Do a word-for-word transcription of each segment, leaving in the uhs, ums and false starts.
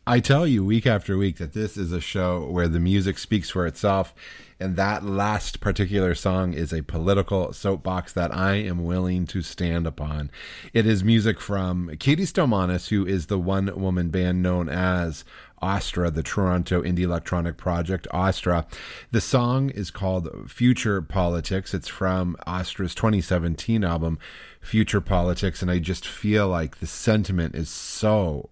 I tell you week after week that this is a show where the music speaks for itself, and that last particular song is a political soapbox that I am willing to stand upon. It is music from Katie Stelmanis, who is the one-woman band known as Astra, the Toronto indie electronic project Astra. The song is called Future Politics. It's from Astra's twenty seventeen album, Future Politics, and I just feel like the sentiment is so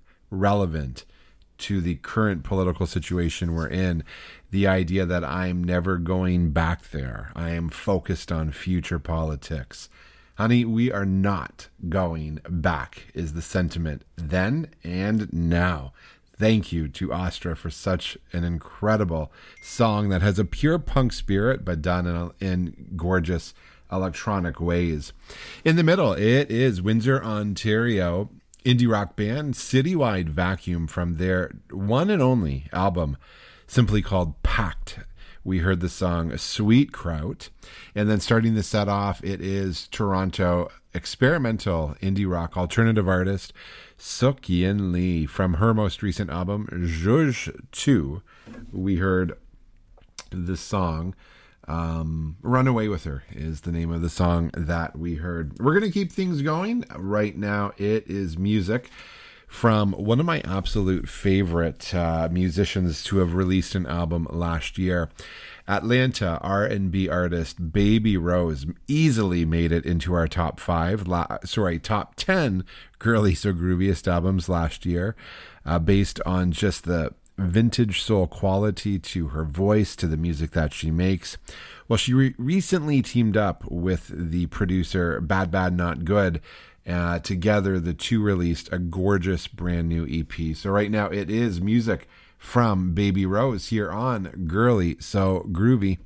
relevant to the current political situation we're in. The idea that I'm never going back there. I am focused on future politics. Honey, we are not going back is the sentiment then and now. Thank you to Astra for such an incredible song that has a pure punk spirit, but done in, a, in gorgeous electronic ways. In the middle, it is Windsor, Ontario indie rock band Citywide Vacuum from their one and only album, simply called Pact. We heard the song Sweet Kraut. And then starting the set off, it is Toronto experimental indie rock alternative artist Suk Yin Lee from her most recent album, Zhuge two. We heard the song um, Run Away With Her is the name of the song that we heard. We're going to keep things going. Right now, it is music from one of my absolute favorite uh, musicians to have released an album last year. Atlanta R and B artist Baby Rose easily made it into our top five, la- sorry, top ten Girly So Grooviest albums last year, uh, based on just the vintage soul quality to her voice, to the music that she makes. Well, she re- recently teamed up with the producer Bad Bad Not Good. Uh, together, the two released a gorgeous brand new E P. So right now it is music from Baby Rose here on Girly So Groovy.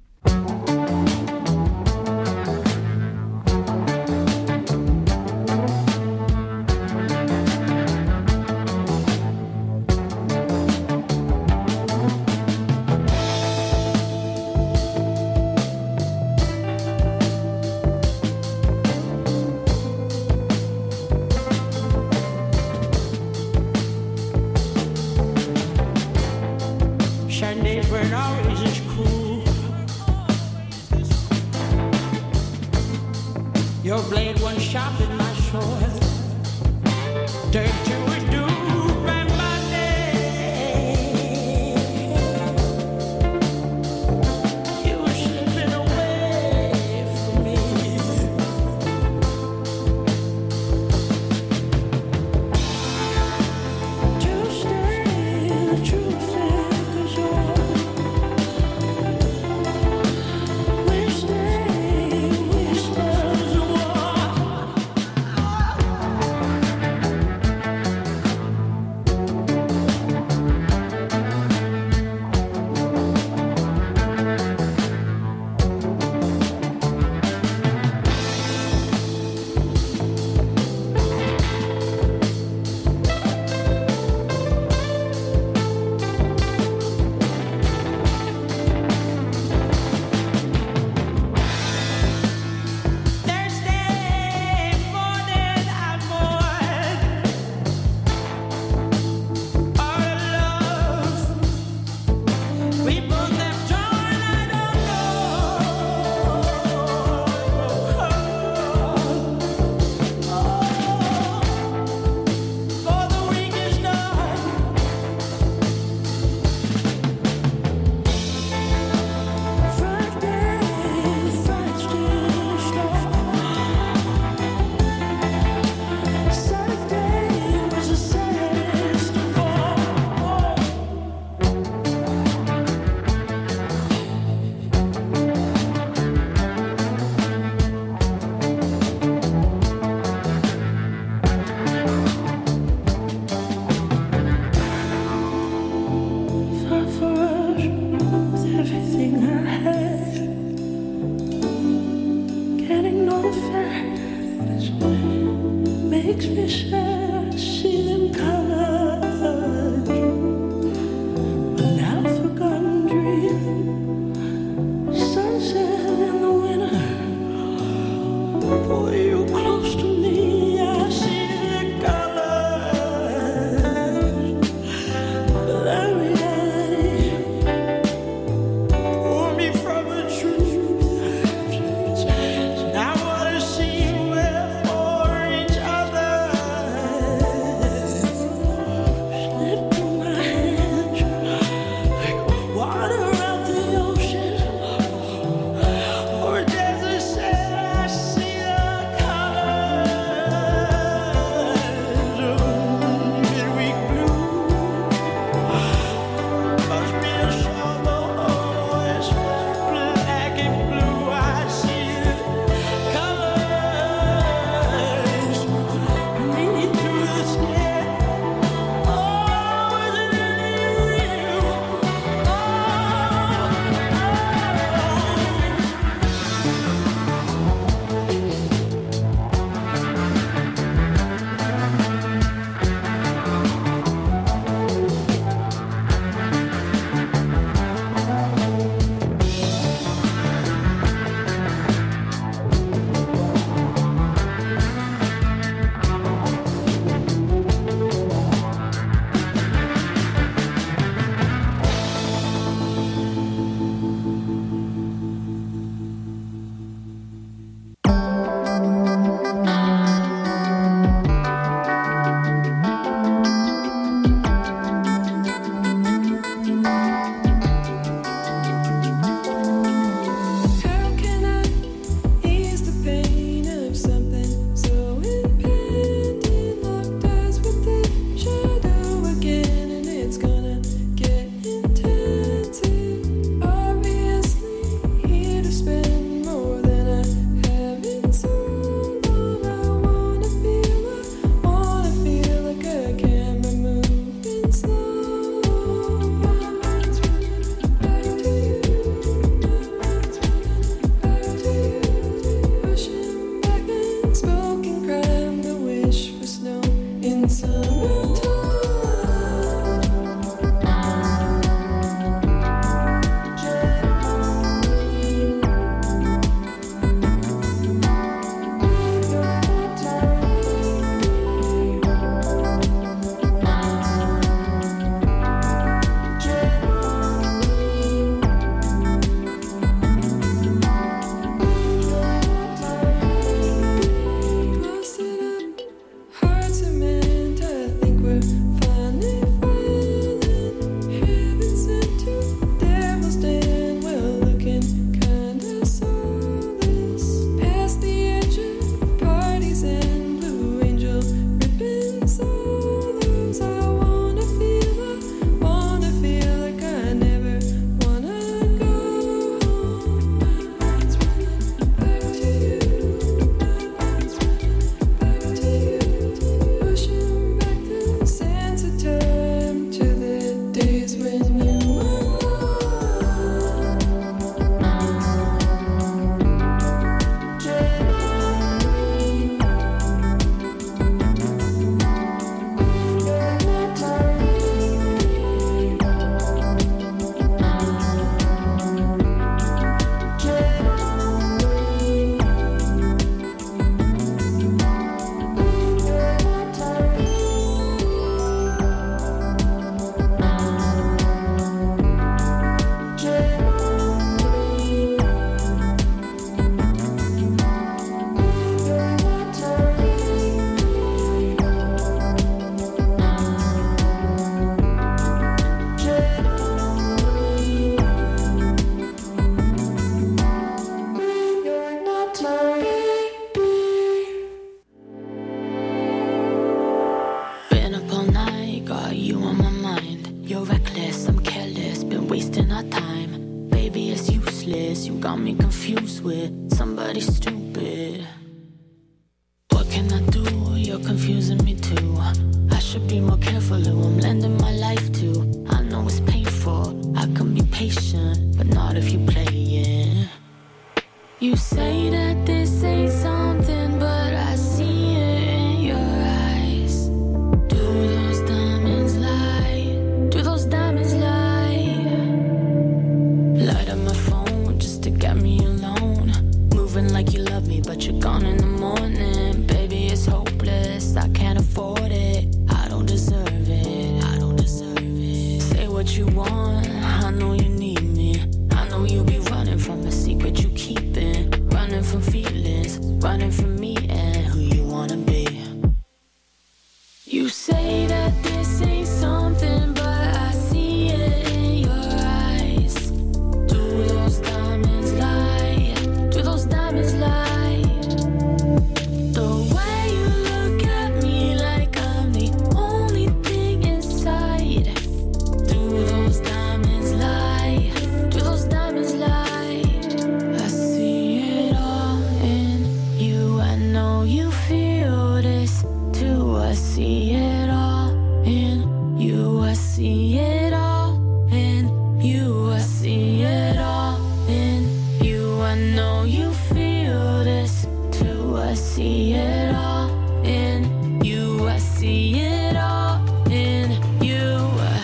me confused with somebody stupid. What can I do? You're confusing me too. I should be more careful who I'm lending my life to. I know it's painful, I can be patient, but not if you play it. You say that this ain't something, but I see it in your eyes. Do those diamonds lie? Do those diamonds lie? Light up my phone just to get me alone. Moving like you love me, but you're gone in the morning. Baby, it's hopeless, I can't afford it. I don't deserve it, I don't deserve it. Say what you want, I know you need me. I know you'll be running from a secret you keeping. Running from feelings, running from me and who you wanna be. You say that this ain't something, but I see it in your eyes. Do those diamonds lie? Do those diamonds lie? The way you look at me like I'm the only thing inside. Do those diamonds lie? Do those diamonds lie? I see it all in you. I know you feel this too. I see it all in you. I see it all in you. I see it all in you. I know you feel this too. I see it all in you. I see it all in you.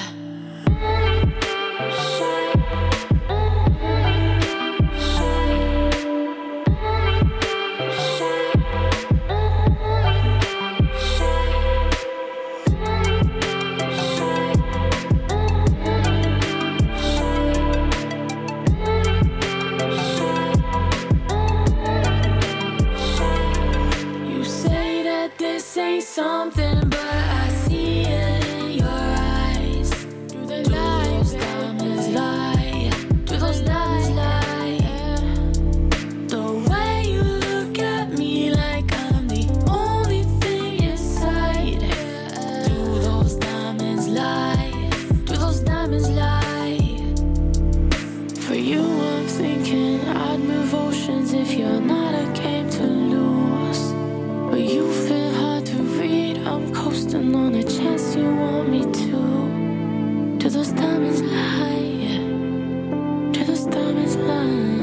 You say that this ain't something, but I see it in your eyes. Do they lie? Those diamonds lie? Do those diamonds lie? The way you look at me like I'm the only thing inside. Do those diamonds lie? Do those diamonds lie? For you I'm thinking I'd move oceans if you're not a game to lose. But you've been hard to read, I'm coasting on a chance you want me to. Do those diamonds lie? Do those diamonds lie?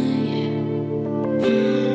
Mm.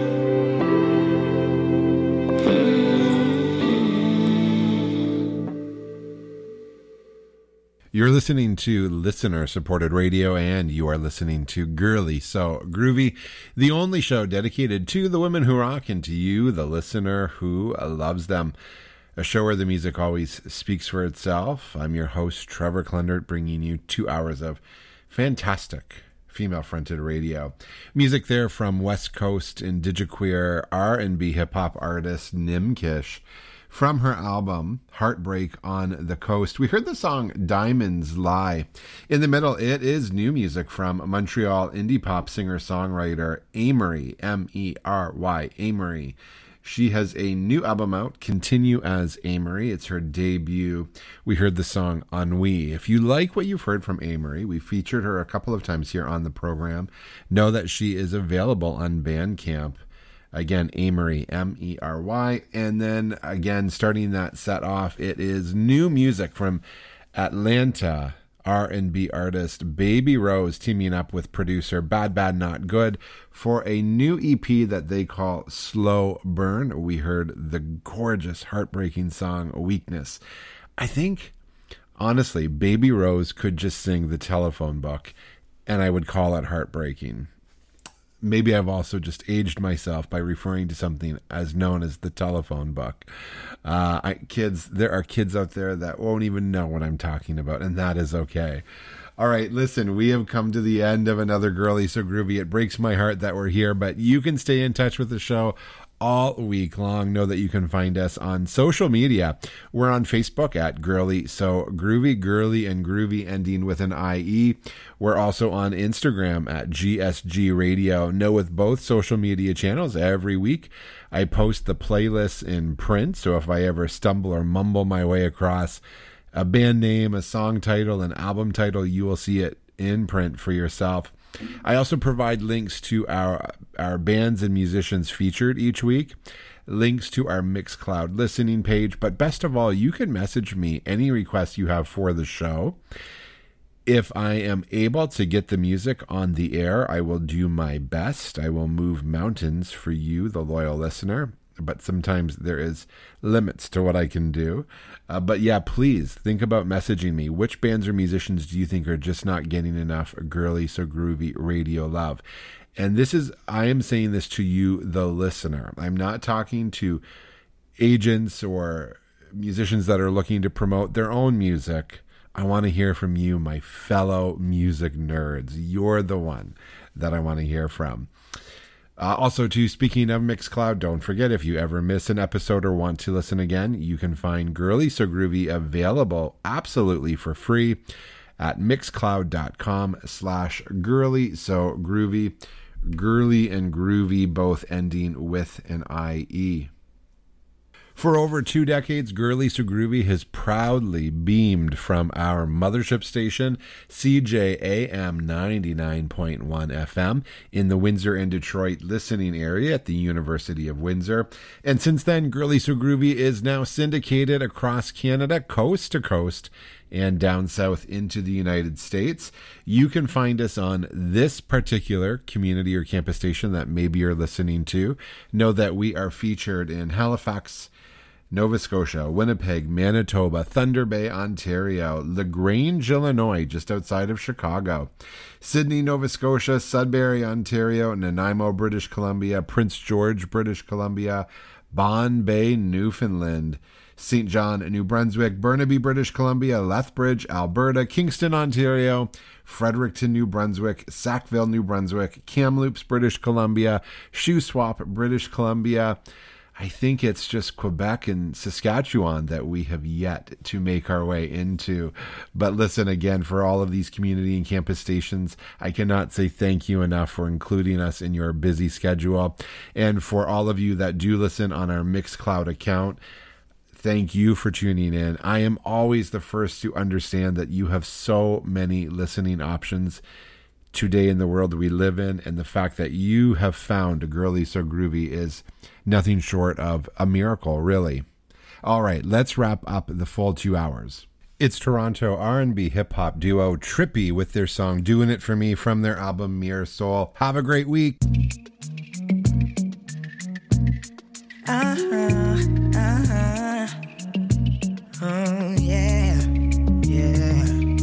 You're listening to listener-supported radio, and you are listening to Girly So Groovy, the only show dedicated to the women who rock and to you, the listener who loves them. A show where the music always speaks for itself. I'm your host, Trevor Klendert, bringing you two hours of fantastic female-fronted radio. Music there from West Coast indigiqueer R and B hip-hop artist Nim Kish. From her album, Heartbreak on the Coast, we heard the song Diamonds Lie. In the middle, it is new music from Montreal indie pop singer-songwriter Amerie, M E R Y, Amerie. She has a new album out, Continue as Amerie. It's her debut. We heard the song Ennui. If you like what you've heard from Amerie, we featured her a couple of times here on the program. Know that she is available on Bandcamp. Again, Amerie, M E R Y. And then, again, starting that set off, it is new music from Atlanta R and B artist Baby Rose teaming up with producer Bad Bad Not Good for a new E P that they call Slow Burn. We heard the gorgeous, heartbreaking song Weakness. I think, honestly, Baby Rose could just sing The Telephone Book, and I would call it heartbreaking. Maybe I've also just aged myself by referring to something as known as the telephone book. Uh, I, kids, there are kids out there that won't even know what I'm talking about, and that is okay. All right, listen, we have come to the end of another Girly So Groovy. It breaks my heart that we're here, but you can stay in touch with the show all week long. Know that you can find us on social media. We're on Facebook at Girly So Groovy, Girly and Groovy ending with an I E. We're also on Instagram at G S G Radio. Know with both social media channels, every week I post the playlists in print, so if I ever stumble or mumble my way across a band name, a song title, an album title, you will see it in print for yourself. I also provide links to our our bands and musicians featured each week, links to our Mixcloud listening page, but best of all, you can message me any requests you have for the show. If I am able to get the music on the air, I will do my best. I will move mountains for you, the loyal listener, but sometimes there is limits to what I can do. Uh, but yeah, please think about messaging me. Which bands or musicians do you think are just not getting enough girly so groovy radio love? And this is, I am saying this to you, the listener. I'm not talking to agents or musicians that are looking to promote their own music. I want to hear from you, my fellow music nerds. You're the one that I want to hear from. Uh, also, too, speaking of Mixcloud, don't forget, if you ever miss an episode or want to listen again, you can find Girly So Groovy available absolutely for free at mixcloud.com slash girly so groovy. Girly and groovy both ending with an I E. For over two decades, Girly So Groovy has proudly beamed from our mothership station, C J A M ninety-nine point one F M, in the Windsor and Detroit listening area at the University of Windsor. And since then, Girly So Groovy is now syndicated across Canada, coast to coast, and down south into the United States. You can find us on this particular community or campus station that maybe you're listening to. Know that we are featured in Halifax, Nova Scotia, Winnipeg, Manitoba, Thunder Bay, Ontario, LaGrange, Illinois, just outside of Chicago, Sydney, Nova Scotia, Sudbury, Ontario, Nanaimo, British Columbia, Prince George, British Columbia, Bonn Bay, Newfoundland, Saint John, New Brunswick, Burnaby, British Columbia, Lethbridge, Alberta, Kingston, Ontario, Fredericton, New Brunswick, Sackville, New Brunswick, Kamloops, British Columbia, Shuswap, British Columbia. I think it's just Quebec and Saskatchewan that we have yet to make our way into. But listen, again, for all of these community and campus stations, I cannot say thank you enough for including us in your busy schedule. And for all of you that do listen on our Mixcloud account, thank you for tuning in. I am always the first to understand that you have so many listening options today in the world we live in, and the fact that you have found Girly So Groovy is nothing short of a miracle, really. All right, let's wrap up the full two hours. It's Toronto R and B hip-hop duo Trippy with their song Doing It For Me from their album Mere Soul. Have a great week. Uh-huh, uh-huh. Oh, yeah, yeah.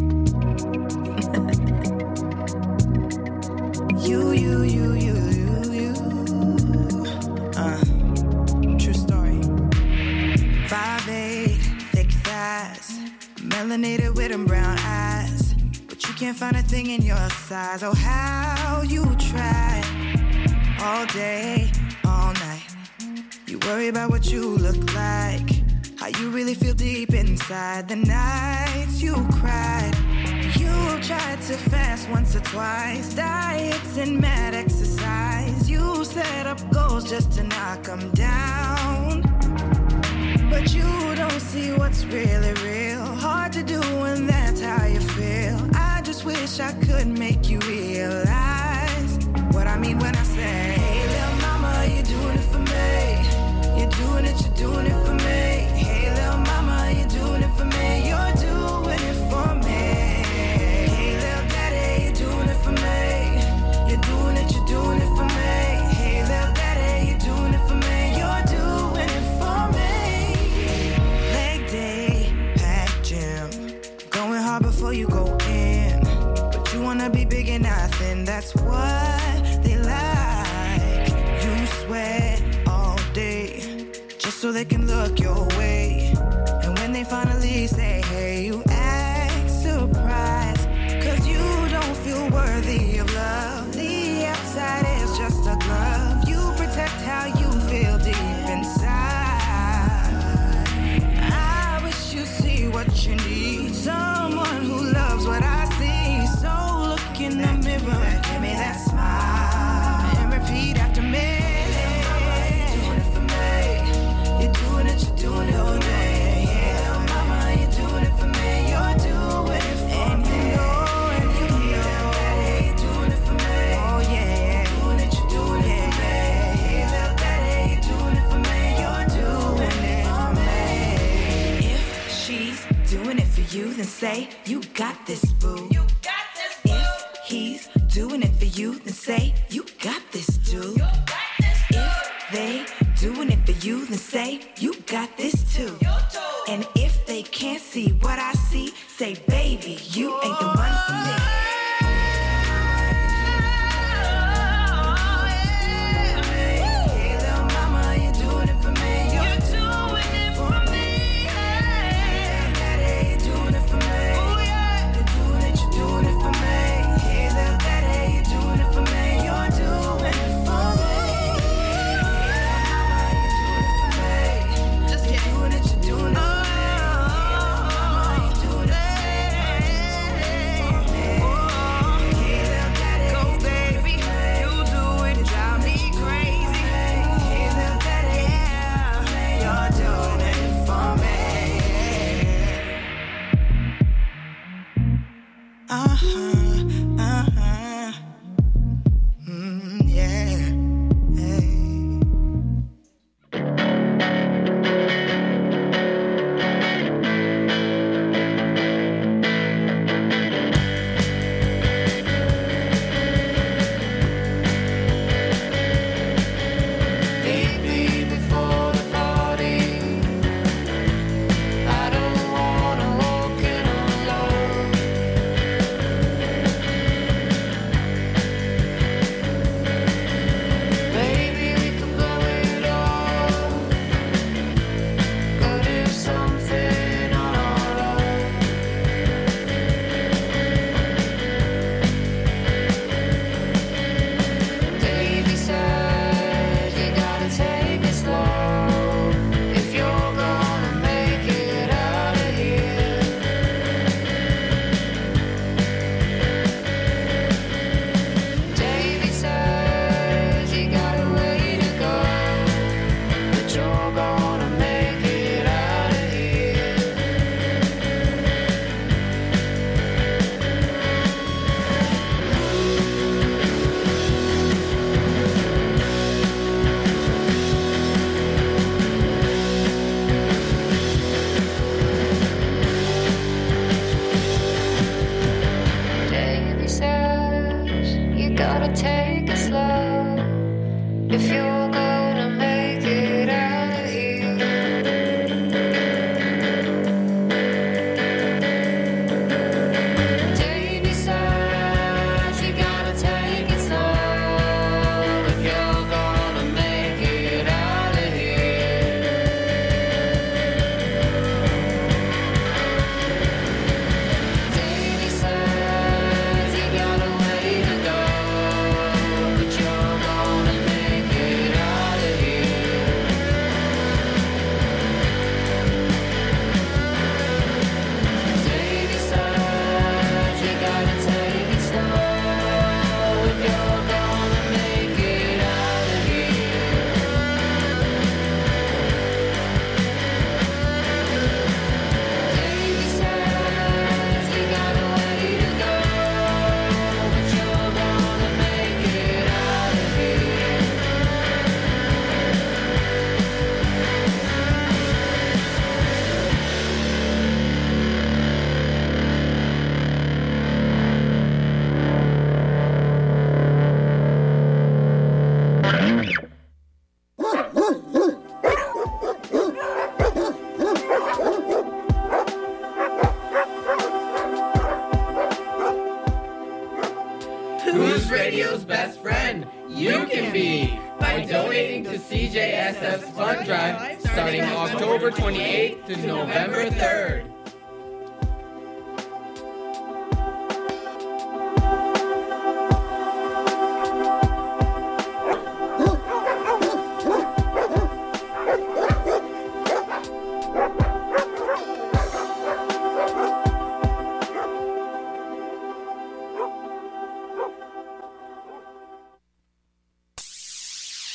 You, you, you, you, you, you. Uh, true story. Five eight, thick thighs, melanated with them brown eyes, but you can't find a thing in your size. Oh, how you try all day, all night. You worry about what you look like, how you really feel deep inside. The nights you cried, you tried to fast once or twice, diets and mad exercise. You set up goals just to knock them down, but you don't see what's really real. Hard to do when that's how you feel. I just wish I could make you realize what I mean when I say, hey little mama, you're doing it for me. You're doing it, you're doing it for me. Hey little mama, you're doing it for me. You're doing it for me. Hey little daddy, you're doing it for me. You're doing it, you're doing it for me. Hey little daddy, you're doing it for me. You're doing it for me. Leg day, pack gym, going hard before you go in, but you wanna be big and not thin. That's what they like. You sweat all day just so they can look your way, and when they finally say hey, you act surprised, cause you don't feel worthy of love. The outside is just a glove. You protect how you feel deep inside. I wish you see what you need, someone who loves what I see. So look in the mirror and give me that smile and repeat after me. You're doing it for me. You're doing it, you're doing it for me. Yeah, mama, you're doing say, you got this, boo. You got this, boo. If he's doing it for you, then say, you got this, dude. You got this, dude. If they doing it for you, then say, you got this, too. You too. And if they can't see what I see, say, baby, you ain't the one for me. Who's Radio's best friend? You can be by donating to C J S F's fund drive starting October twenty-eighth to November third.